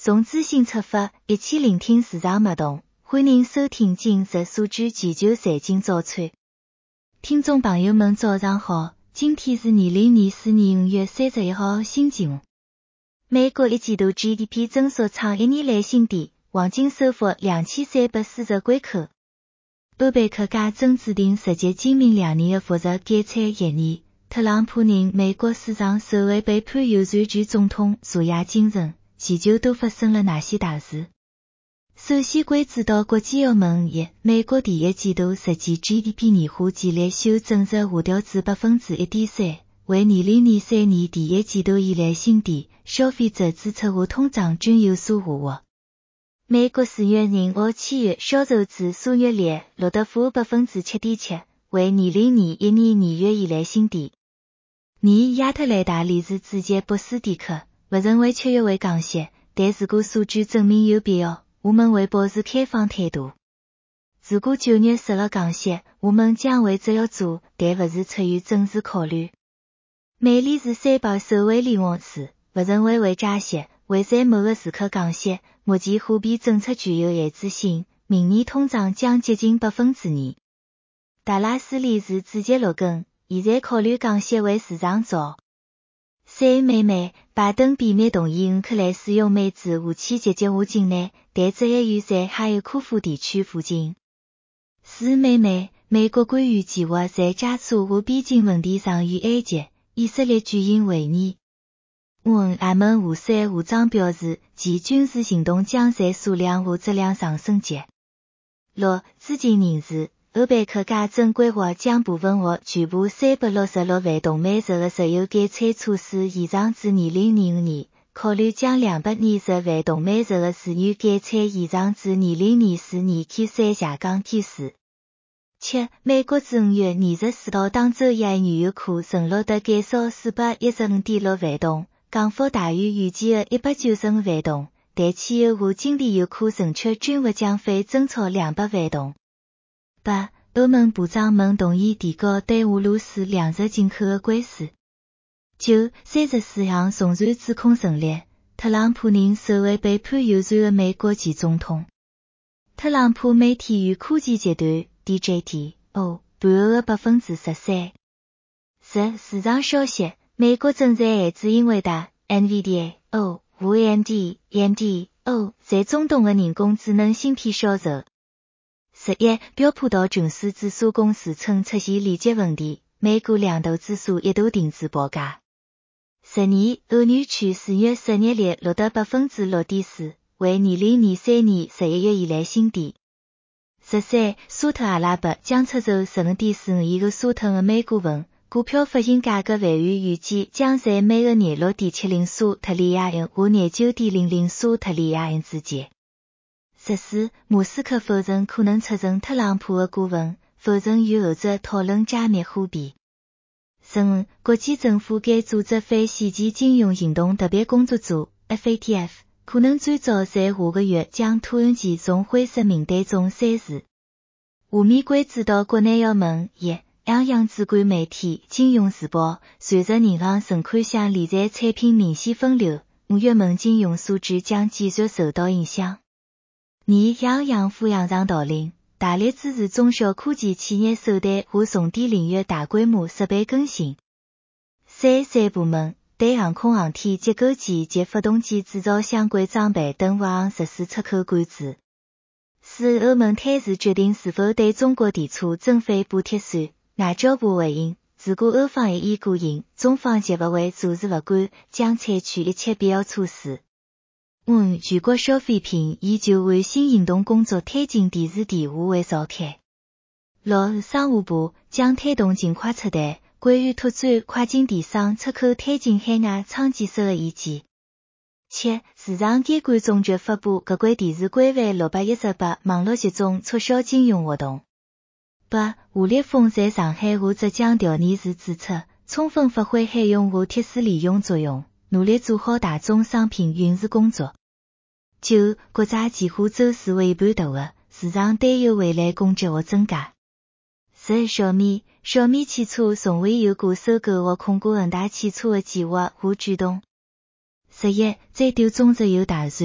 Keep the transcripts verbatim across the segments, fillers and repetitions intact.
从资讯出发，一起聆听市场脉动。欢迎收听今日数据全球财经早餐。听众朋友们早上好，今天是二零二四年五月三十一号星期五。美国一季度 G D P 增速创一年来新低，黄金收复两千三百四十关口。欧佩克加增制定实际今明两年的复杂减产协议。特朗普任美国史上首位被判有罪权总统昨夜精神，全球都发生了哪些大事？首先关注到国际澳门一，美国第一季度实际 G D P 年化净利修正值下调至 百分之一点三， 为二零二三年第一季度以来新低，消费者支出和通胀均有所下滑。美国四月人和七月销售指数月率录得负 百分之七点七， 为二零二一年二月以来新低。尼亚特兰大理事主席博斯蒂克不认为七月会降息，但如果数据证明有必要，我们会保持开放态度。如果九月实了降息，我们将会这样做，但不是出于政治考虑。美联储三宝首位联网士不认为会加息，会在某个时刻降息。目前货币政策具有限制性，明年通胀将接近 百分之二。达拉斯理事主席罗根现在考虑降息为市场早。三妹妹，拜登秘密同意乌克兰使用美制武器集结化境内，但这一预在哈尔科夫地区附近。四妹妹，美国官员计划在加沙和边境问题上与埃及、以色列举行会议。五阿门胡塞武装表示，其军事行动将在数量和质量上升级。六知情人士，欧佩克加正规划将部分或全部三百六十六万吨每日的石油减产措施延长至二零二五年，考虑将两百二十万吨每日的石油减产延长至二零二四年开始下降天数。七美国自五月二十四号当周一原油库存录得减少四百一十五点六万吨，降幅大于预计的一百九十五万吨，但汽油和精炼油库存缺均或将会增超两百万吨。八欧盟部长们同意提高对俄罗斯粮食进口的关税。九三十四项重罪指控成立，特朗普任首位被判有罪的美国前总统。特朗普媒体与科技集团 D J T O 盘后的 百分之十三。十市场消息，美国正在限制英伟达 N V D A O 和 A M D A M D O 在中东的人工智能芯片销售。十一标普道琼斯指数公司称出现连接问题，美股两大指数一度停止报价。十二欧元区四月失业率录得 百分之六点四， 为二零二三年十一月以来新低。十三沙特阿拉伯将出售 十五点四五亿个沙特的美股份，股票发行价格范围预计将在每个廿六点七零沙特里亚元和廿九点零零沙特里亚元之间。十四马斯克否认可能出任特朗普的顾问，否认与后者讨论加密货币。十五国际政府间组织非洗钱金融行动特别工作组 F A T F 可能最早在下个月将土耳其从灰色名单中删除。下面关注到国内要闻一，央行主管媒体金融时报，随着银行存款箱理财产品明显分流，五月份金融数据将继续受到影响。二央行副行长导令，大力支持中小科技企业手段和重点领域大规模设备更新。三三部门对航空航天结构件及发动机制造相关装备等各项实施出口管制。四欧盟推迟决定是否对中国提出征费补贴税，外交部回应，如果欧方一意孤行，中方绝不会坐视不管，将采取一切必要措施。五全国消费品以旧换新行动工作推进电视电话会召开。六商务部将推动尽快出台关于拓展跨境电商出口推进海外仓建设的意见。七市场监管总局发布各国电视规范六百一十八网络集中促销金融活动。八华立丰在上海和浙江调研时指出，充分发挥海用和铁丝利用作用，努力做好大宗商品运输工作。九国债期货周四为一半大额，市场担忧未来供给或增加。十小米小米汽车从未有过收购或控股恒大汽车的计划和举动。十一最短中石油大战，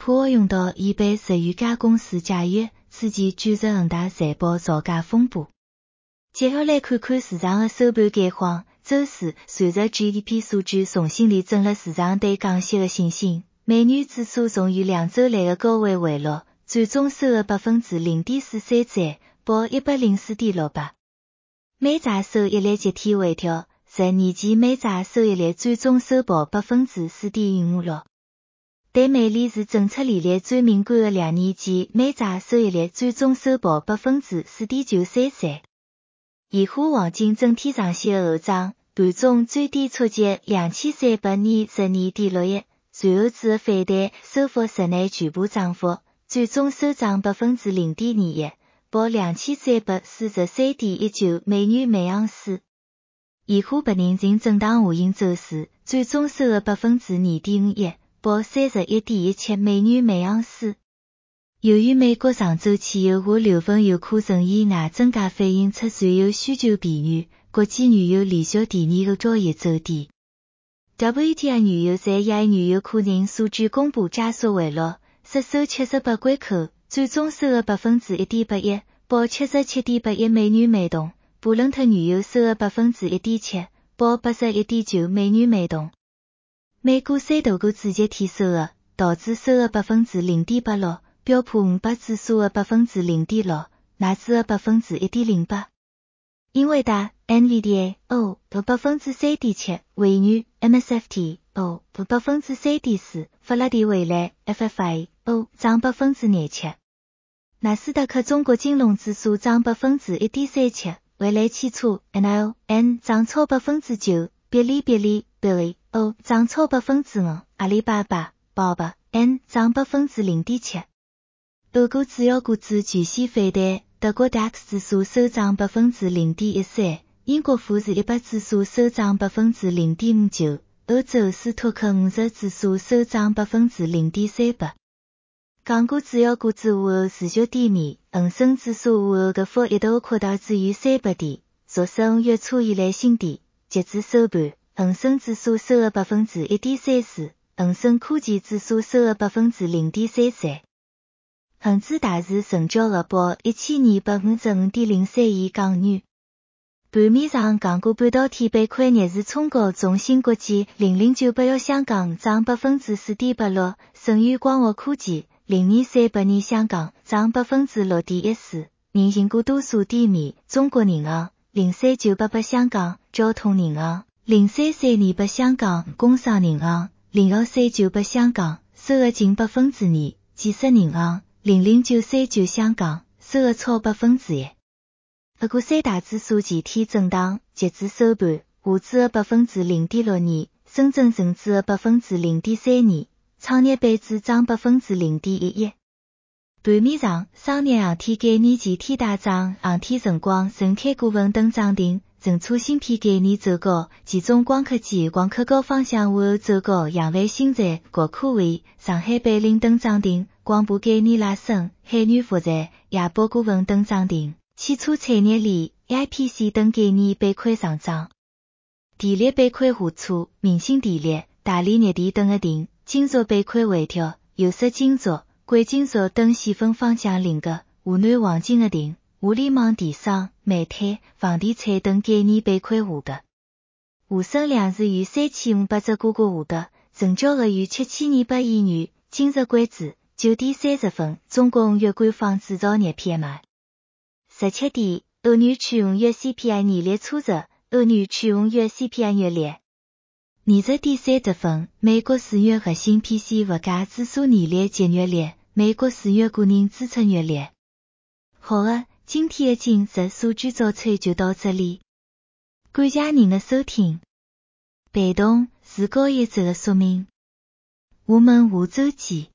普学用到已被日语加公司解约，此前九十五大财报造假风波。接下来看看市场的收盘概况。周四，随着 G D P 数据重新验证了市场对降息的信心，美元指数从于两周来的高位回落，最终收了 百分之零点四三三，报 一百零四点六八。美债收益率集体回调，十年期美债收益率最终收报 百分之四点五六。对美联储政策利率最敏感的两年期美债收益率最终收报 百分之四点九三三。现货黄金整体上线的后涨，盘中最低触及两千三百二十二点六一，随后之后反弹，收复室内全部涨幅，最终收涨 百分之零点二一，报两千三百四十三点一九美元每盎司。现货白银净震荡下行走势，最终收了 百分之二点五一，报三十一点一七美元每盎司。由于美国上周汽油和硫分油库存意外增加，反映出全球需求疲软，国际原油连续第二个交易周低。W T I 原油在亚原油库存数据公布加速回落，失守七十八关口，最终收了 百分之一点八一，报 七十七点八一美元每桶。布伦特原油收了 百分之一点七，报 八十一点九美元每桶。美股三大股指集体收入，道指收了 百分之零点八六。标普五百指数的 百分之零点六，纳指的 百分之一点零八。英伟达 N V D A O 的 百分之三点七，微软 M S F T O 的 百分之三点四，法拉第未来 F F I O 涨 百分之廿七。纳斯达克中国金融指数涨 百分之一点三七，蔚来汽车 N I O N 涨超 百分之九，哔哩哔哩 Billy O 涨超 百分之五，阿里巴巴 Bob N 涨 百分之零点七。欧股主要股指全线反弹，德国 D A X 指数收涨 百分之零点一三，英国富时一百指数收涨 百分之零点五九，欧洲斯托克五十指数收涨 百分之零点三八。港股主要股指午后持续低迷，恒生指数午后跌幅一度扩大至逾三百点，创十五月初以来新低。截至收盘，恒生指数收了 百分之一点三四，恒生科技指数收了 百分之零点三三。恒指大市成交额报一千二百五十五点零三亿港元。盘面上，港股半导体板块逆势冲高，中芯国际零零九八一香港涨 百分之四点八六，舜宇光学科技零二三八二香港涨 百分之六点一四，银行股多数低迷，中国银行零三九八八香港、交通银行零三三二八香港、工商银行零二三九八香港收了近百分之二，建设银行零零九三九香港收了超百分之一。不过三大指数集体震荡，截至收盘，沪指的 百分之零点六二，深圳成指的 百分之零点三二，创业板指涨 百分之零点一一。盘面上，商业航天概念集体大涨，航天晨光、神开股份等涨停，存储芯片概念走高，其中光刻机、光刻高方向午后走高，扬帆星材、国科会、上海贝岭等涨停，光伏概念拉升，海源复材、亚博股份等涨停，汽车产业链、I P C 等概念板块上涨。电力板块下挫，明星电力、大连热电等的停，金属板块回调，有色金属、贵金属等细分方向领个，湖南黄金的停，互联网电商、煤炭、房地产等概念板块下跌。沪深两市逾三千五百只股价下跌，成交额逾七千二百亿元。今日关注九点三十分，中国五月官方制造业 P M I。十七点，欧元区五月 C P I 年率初值，欧元区五月 C P I 月率。二十点三十分，美国四月核心 P C 物价指数年率及月率，美国四月个人支出月率。好的，今天的今日数据早餐就到这里，感谢您的收听。被动是高一值的说明，我们下周见。